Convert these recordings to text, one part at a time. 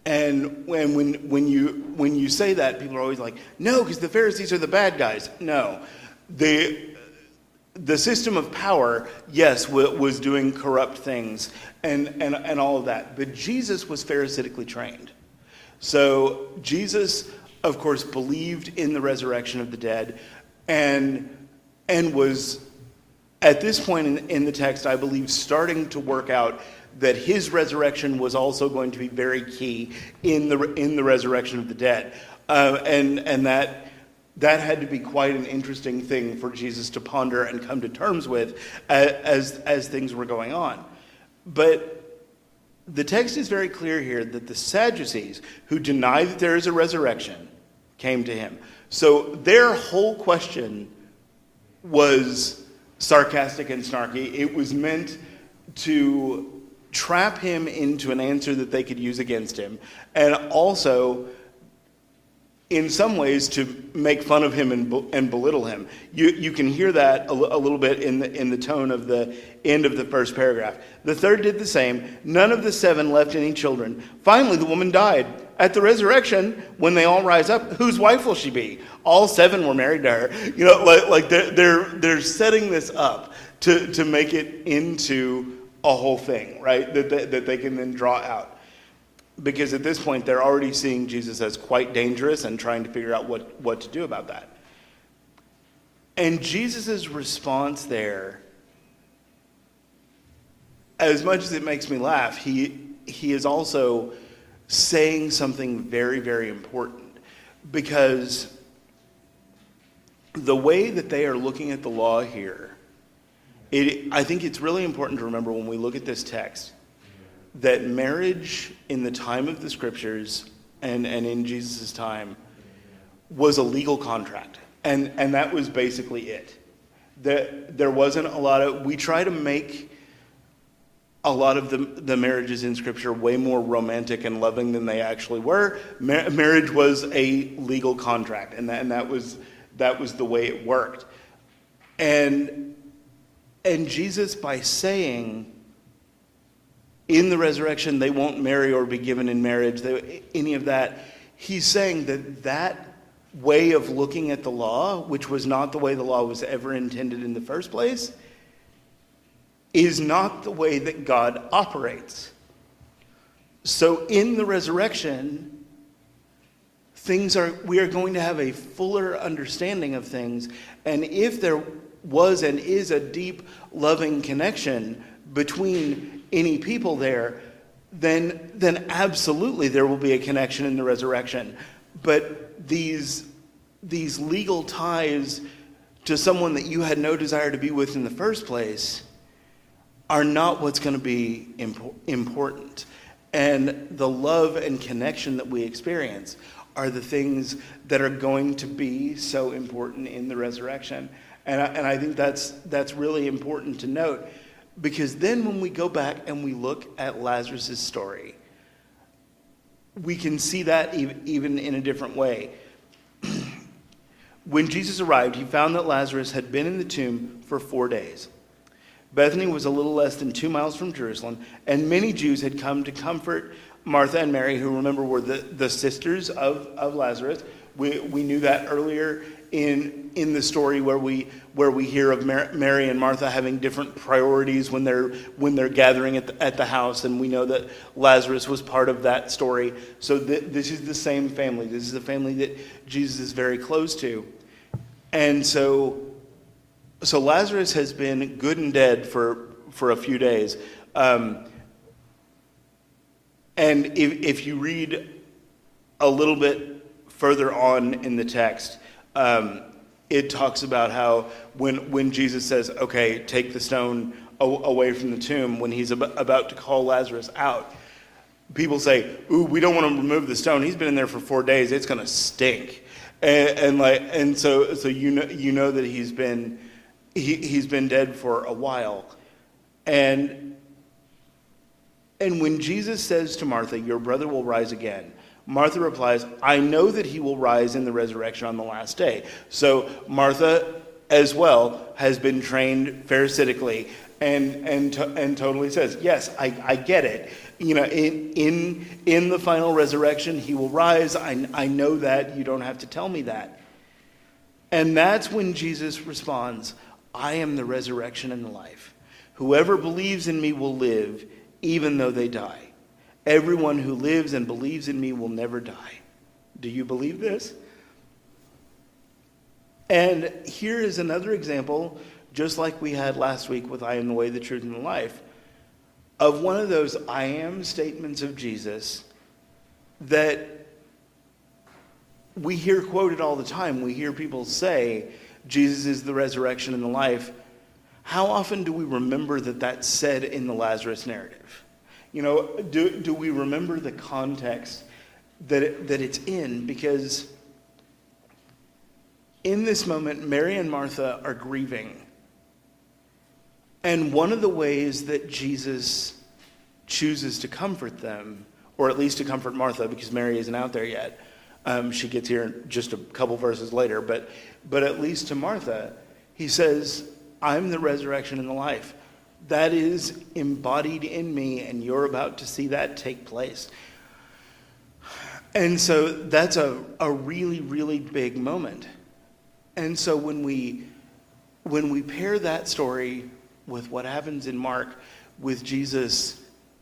And when you say that, people are always like, no, because the Pharisees are the bad guys. No, the system of power, yes, was doing corrupt things and all of that. But Jesus was Pharisaically trained. So Jesus, of course, believed in the resurrection of the dead and was, at this point in the text, I believe, starting to work out that his resurrection was also going to be very key in the resurrection of the dead. And that had to be quite an interesting thing for Jesus to ponder and come to terms with as things were going on. But the text is very clear here that the Sadducees, who deny that there is a resurrection, came to him. So their whole question was sarcastic and snarky. It was meant to trap him into an answer that they could use against him, and also in some ways to make fun of him and belittle him. You can hear that a little bit in the tone of the end of the first paragraph. The third did the same. None of the 7 left any children. Finally, the woman died. At the resurrection, when they all rise up, whose wife will she be? All 7 were married to her. Like they're setting this up to make it into a whole thing, right? That they can then draw out. Because at this point, they're already seeing Jesus as quite dangerous and trying to figure out what to do about that. And Jesus' response there, as much as it makes me laugh, he is also saying something very, very important. Because the way that they are looking at the law here, I think it's really important to remember when we look at this text that marriage in the time of the scriptures and in Jesus' time was a legal contract. And that was basically it. There wasn't a lot of, we try to make a lot of the marriages in scripture way more romantic and loving than they actually were. Marriage was a legal contract, and that was the way it worked. And Jesus, by saying in the resurrection they won't marry or be given in marriage, any of that, he's saying that way of looking at the law, which was not the way the law was ever intended in the first place, is not the way that God operates. So in the resurrection, we are going to have a fuller understanding of things. And if there was and is a deep, loving connection between any people there, then absolutely there will be a connection in the resurrection. But these legal ties to someone that you had no desire to be with in the first place are not what's going to be important. And the love and connection that we experience are the things that are going to be so important in the resurrection. And I think that's really important to note, because then when we go back and we look at Lazarus' story, we can see that even in a different way. When Jesus arrived, he found that Lazarus had been in the tomb for 4 days. Bethany was a little less than 2 miles from Jerusalem, and many Jews had come to comfort Martha and Mary, who, remember, were the sisters of Lazarus. We knew that earlier in the story where we hear of Mary and Martha having different priorities when they're gathering at the house, and we know that Lazarus was part of that story. So this is the same family. This is the family that Jesus is very close to. And so Lazarus has been good and dead for a few days. And if you read a little bit further on in the text, it talks about how when Jesus says, okay, take the stone away from the tomb, when he's about to call Lazarus out, people say, ooh, we don't want to remove the stone. He's been in there for 4 days. It's going to stink. And so you know that he's been dead for a while. And when Jesus says to Martha, your brother will rise again, Martha replies, I know that he will rise in the resurrection on the last day. So Martha, as well, has been trained Pharisaically and totally says, yes, I get it. In the final resurrection, he will rise. I know that. You don't have to tell me that. And that's when Jesus responds, I am the resurrection and the life. Whoever believes in me will live, even though they die. Everyone who lives and believes in me will never die. Do you believe this? And here is another example, just like we had last week with I am the way, the truth, and the life, of one of those I am statements of Jesus that we hear quoted all the time. We hear people say, Jesus is the resurrection and the life. How often do we remember that that's said in the Lazarus narrative? Do we remember the context that it's in? Because in this moment, Mary and Martha are grieving. And one of the ways that Jesus chooses to comfort them, or at least to comfort Martha, because Mary isn't out there yet. She gets here just a couple verses later. But at least to Martha, he says, I'm the resurrection and the life. That is embodied in me, and you're about to see that take place. And so that's a really, really big moment. And so when we pair that story with what happens in Mark, with Jesus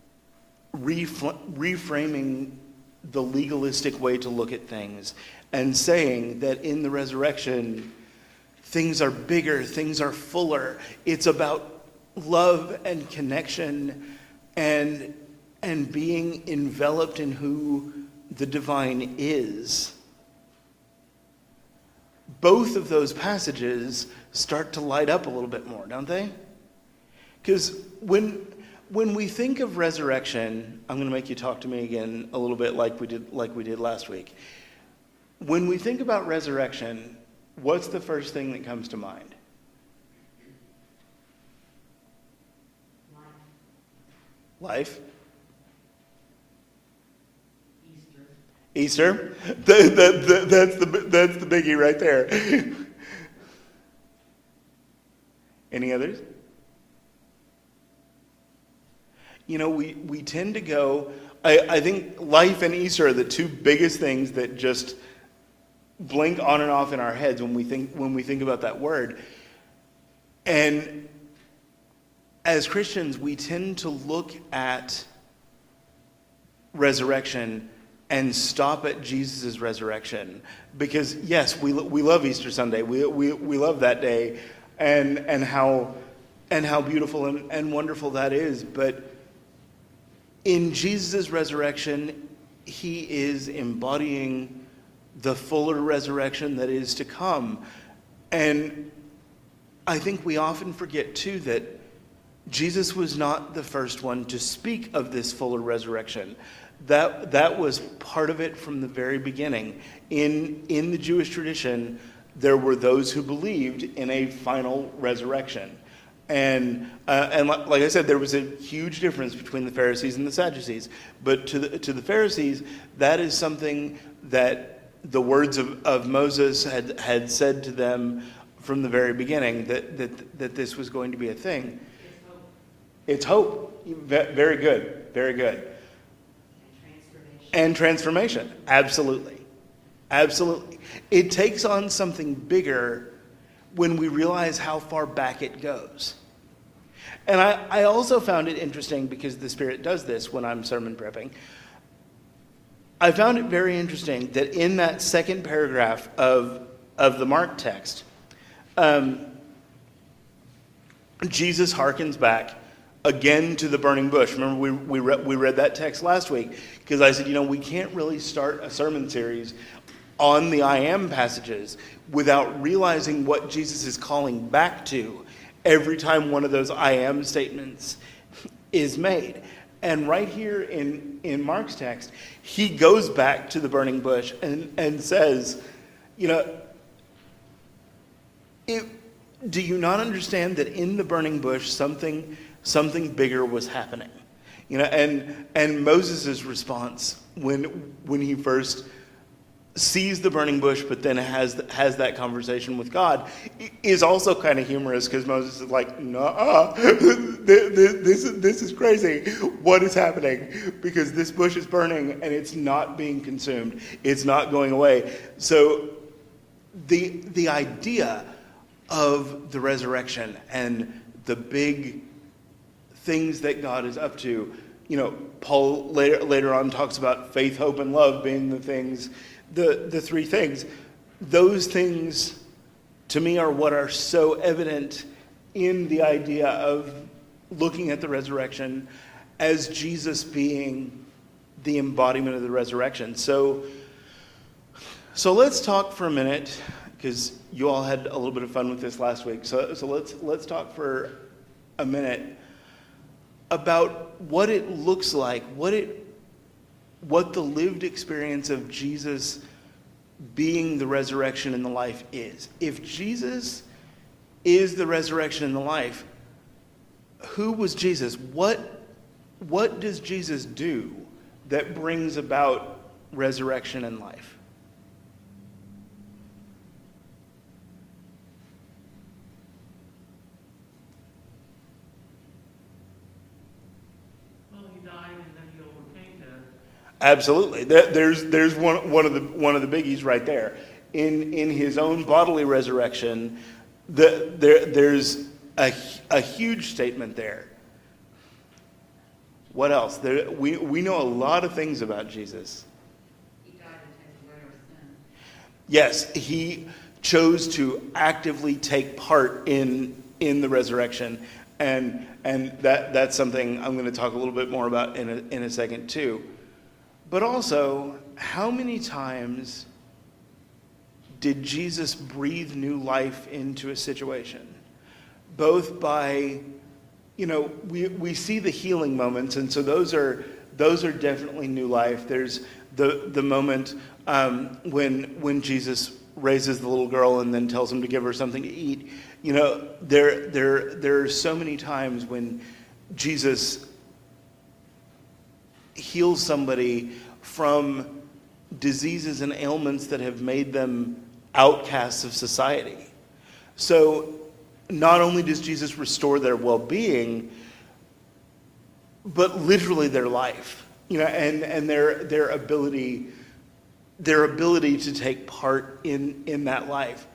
reframing the legalistic way to look at things and saying that in the resurrection, things are bigger, things are fuller. It's about love and connection and being enveloped in who the divine is. Both of those passages start to light up a little bit more, don't they? Because when we think of resurrection, I'm going to make you talk to me again a little bit like we did last week. When we think about resurrection, what's the first thing that comes to mind? Life. Easter. That's the biggie right there. Any others? We tend to go, I think life and Easter are the two biggest things that just blink on and off in our heads when we think about that word. And as Christians, we tend to look at resurrection and stop at Jesus' resurrection. Because yes, we love Easter Sunday. We love that day and how beautiful and wonderful that is. But in Jesus' resurrection, he is embodying the fuller resurrection that is to come. And I think we often forget, too, that Jesus was not the first one to speak of this fuller resurrection. That was part of it from the very beginning. In the Jewish tradition, there were those who believed in a final resurrection. And like I said, there was a huge difference between the Pharisees and the Sadducees. But to the Pharisees, that is something that the words of Moses had said to them from the very beginning, that this was going to be a thing. It's hope. Very good. Very good. And transformation. Absolutely. Absolutely. It takes on something bigger when we realize how far back it goes. And I also found it interesting, because the Spirit does this when I'm sermon prepping. I found it very interesting that in that second paragraph of the Mark text, Jesus harkens back again to the burning bush. Remember, we read that text last week, because I said, we can't really start a sermon series on the I am passages without realizing what Jesus is calling back to every time one of those I am statements is made. And right here in Mark's text, he goes back to the burning bush and says, do you not understand that in the burning bush something bigger was happening? And Moses' response when he first sees the burning bush, but then has that conversation with God, is also kind of humorous, because Moses is like, "Nuh-uh, this is crazy. What is happening? Because this bush is burning and it's not being consumed. It's not going away." So the idea of the resurrection and the big things that God is up to, Paul later on talks about faith, hope, and love being the things. The three things. Those things, to me, are what are so evident in the idea of looking at the resurrection as Jesus being the embodiment of the resurrection. So let's talk for a minute, because you all had a little bit of fun with this last week. So let's talk for a minute about what it looks like, what the lived experience of Jesus being the resurrection and the life is. If Jesus is the resurrection and the life, who was Jesus? What does Jesus do that brings about resurrection and life? Absolutely. There's one of the biggies right there. In his own bodily resurrection, there's a huge statement there. What else? We know a lot of things about Jesus. He died and taken away our sin. Yes, he chose to actively take part in the resurrection, and that's something I'm going to talk a little bit more about in a second too. But also, how many times did Jesus breathe new life into a situation? Both by, we see the healing moments, and so those are definitely new life. There's the moment when Jesus raises the little girl and then tells him to give her something to eat. There are so many times when Jesus heals somebody from diseases and ailments that have made them outcasts of society. So not only does Jesus restore their well-being, but literally their life, and their ability to take part in that life.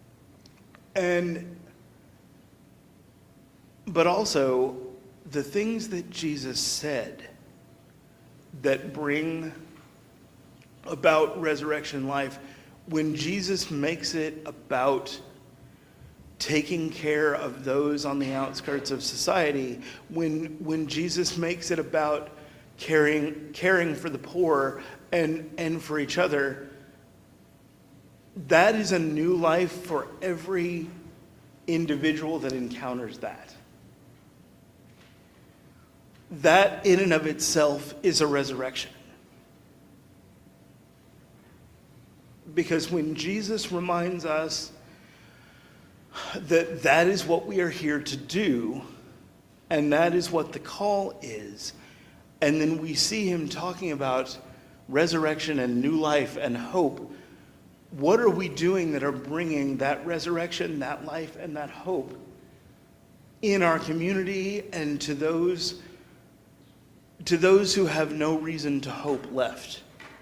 But also the things that Jesus said that bring about resurrection life, when Jesus makes it about taking care of those on the outskirts of society, when Jesus makes it about caring for the poor and for each other, that is a new life for every individual that encounters that. That in and of itself is a resurrection. Because when Jesus reminds us that that is what we are here to do, and that is what the call is, and then we see him talking about resurrection and new life and hope, what are we doing that are bringing that resurrection, that life, and that hope in our community and to those who have no reason to hope left?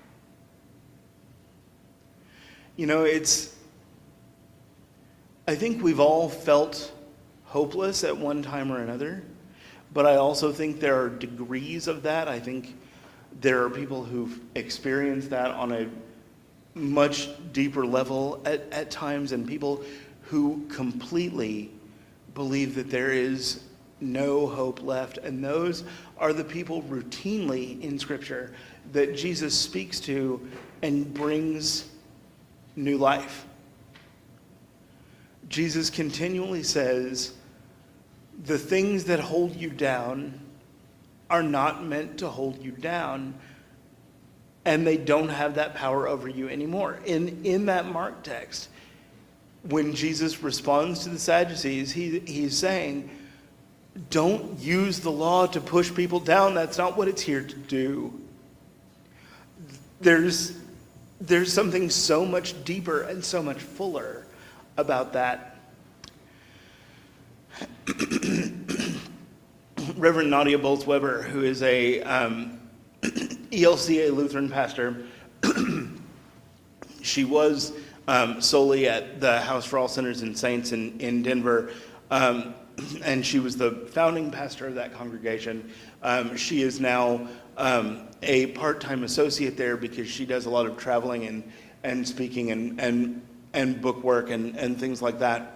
I think we've all felt hopeless at one time or another, but I also think there are degrees of that. I think there are people who've experienced that on a much deeper level at times, and people who completely believe that there is no hope left. And those are the people routinely in Scripture that Jesus speaks to and brings new life. Jesus continually says, the things that hold you down are not meant to hold you down, and they don't have that power over you anymore. In that Mark text, when Jesus responds to the Sadducees, he's saying, don't use the law to push people down. That's not what it's here to do. There's there's something so much deeper and so much fuller about that. Reverend Nadia Bolz-Weber, who is a ELCA Lutheran pastor, she was solely at the House for All Sinners and Saints in Denver, and she was the founding pastor of that congregation. She is now a part-time associate there because she does a lot of traveling and speaking and book work and things like that.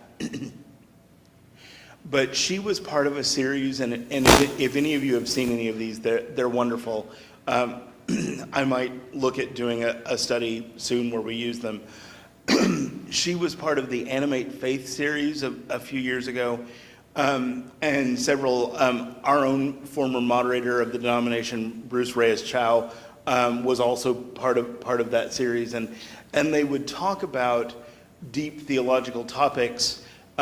But she was part of a series, and if any of you have seen any of these, they're wonderful. I might look at doing a study soon where we use them. She was part of the Animate Faith series a few years ago, and several, our own former moderator of the denomination, Bruce Reyes-Chow, was also part of that series, and they would talk about deep theological topics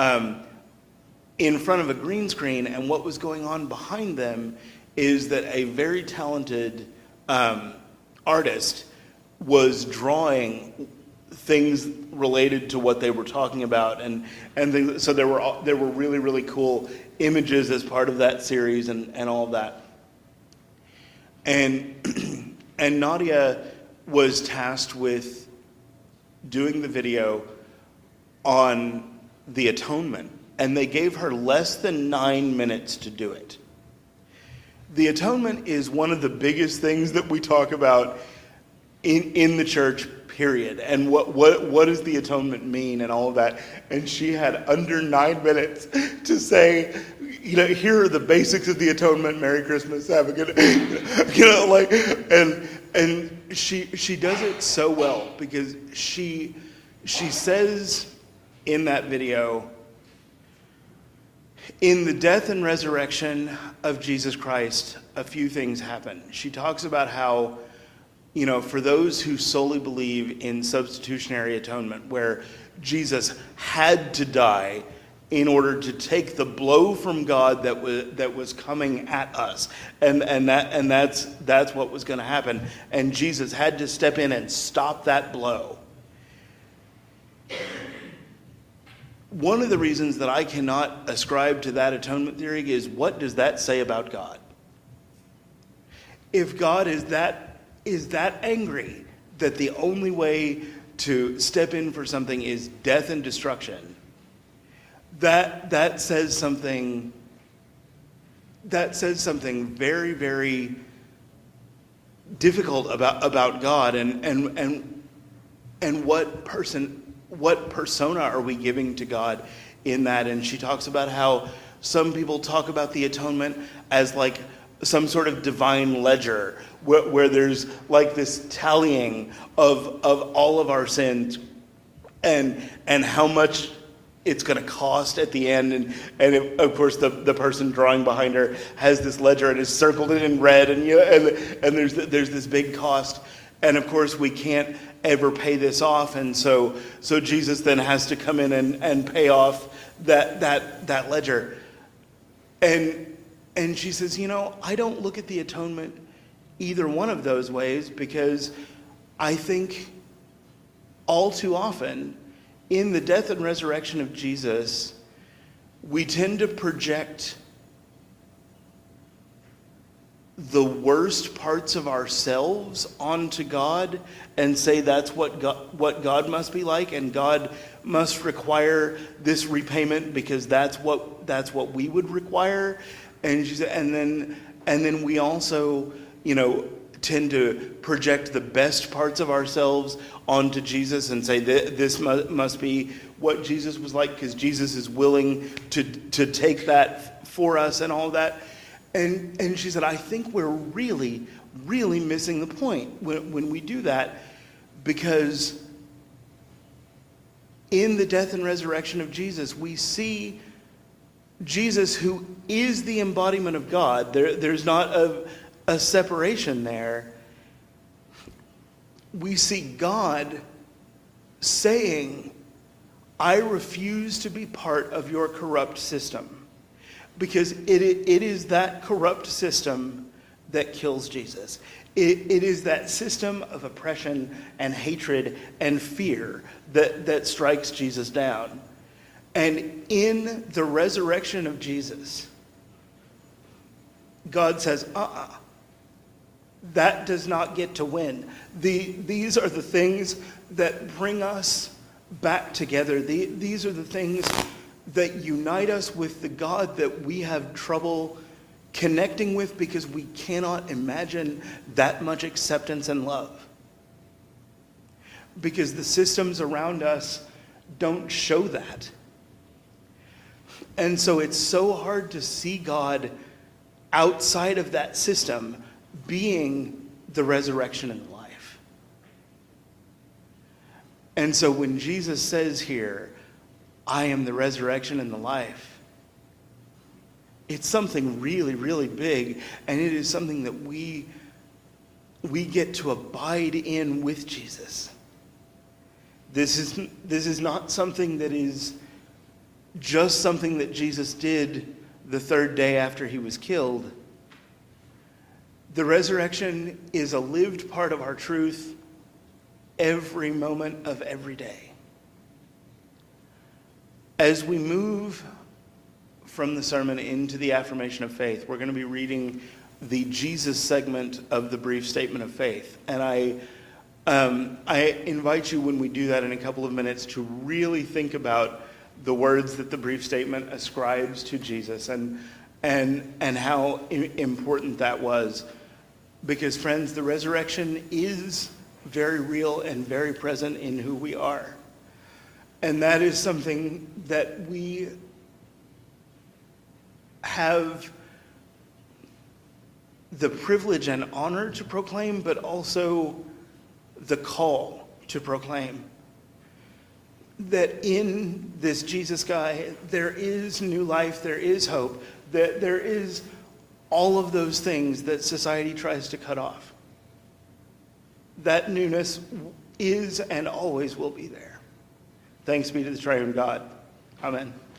in front of a green screen, and what was going on behind them is that a very talented artist was drawing things related to what they were talking about, and things, so there were really, really cool images as part of that series and all of that. And Nadia was tasked with doing the video on the atonement, and they gave her less than 9 minutes to do it. The atonement is one of the biggest things that we talk about in the church, period. And what does the atonement mean and all of that? And she had under 9 minutes to say, here are the basics of the atonement. Merry Christmas. Have a good, and she does it so well because she says in that video, in the death and resurrection of Jesus Christ, a few things happen. She talks about how, for those who solely believe in substitutionary atonement, where Jesus had to die in order to take the blow from God that was coming at us, and that's what was going to happen, and Jesus had to step in and stop that blow. One of the reasons that I cannot ascribe to that atonement theory is, what does that say about God? If God is that angry that the only way to step in for something is death and destruction, that says something very, very difficult about God and what persona are we giving to God in that? And she talks about how some people talk about the atonement as like some sort of divine ledger where there's like this tallying of all of our sins and how much it's going to cost at the end. And of course, the person drawing behind her has this ledger and is circled it in red, and there's this big cost. And of course, we can't ever pay this off, and so Jesus then has to come in and pay off that ledger. And she says, I don't look at the atonement either one of those ways, because I think all too often in the death and resurrection of Jesus, we tend to project the worst parts of ourselves onto God and say that's what God must be like, and God must require this repayment because that's what we would require. And she said, and then we also tend to project the best parts of ourselves onto Jesus and say this must be what Jesus was like because Jesus is willing to take that for us and all that. And she said, I think we're really, really missing the point when we do that, because in the death and resurrection of Jesus, we see Jesus, who is the embodiment of God. There's not a separation there. We see God saying, I refuse to be part of your corrupt system. Because it is that corrupt system that kills Jesus. It is that system of oppression and hatred and fear that strikes Jesus down. And in the resurrection of Jesus, God says, that does not get to win. These are the things that bring us back together. These are the things that unite us with the God that we have trouble connecting with because we cannot imagine that much acceptance and love. Because the systems around us don't show that. And so it's so hard to see God outside of that system being the resurrection and the life. And so when Jesus says here, I am the resurrection and the life, it's something really, really big, and it is something that we get to abide in with Jesus. This is not something that is just something that Jesus did the third day after he was killed. The resurrection is a lived part of our truth every moment of every day. As we move from the sermon into the affirmation of faith, we're going to be reading the Jesus segment of the brief statement of faith. And I invite you, when we do that in a couple of minutes, to really think about the words that the brief statement ascribes to Jesus and how important that was. Because, friends, the resurrection is very real and very present in who we are. And that is something that we have the privilege and honor to proclaim, but also the call to proclaim. That in this Jesus guy, there is new life, there is hope, that there is all of those things that society tries to cut off. That newness is and always will be there. Thanks be to the triune God. Amen.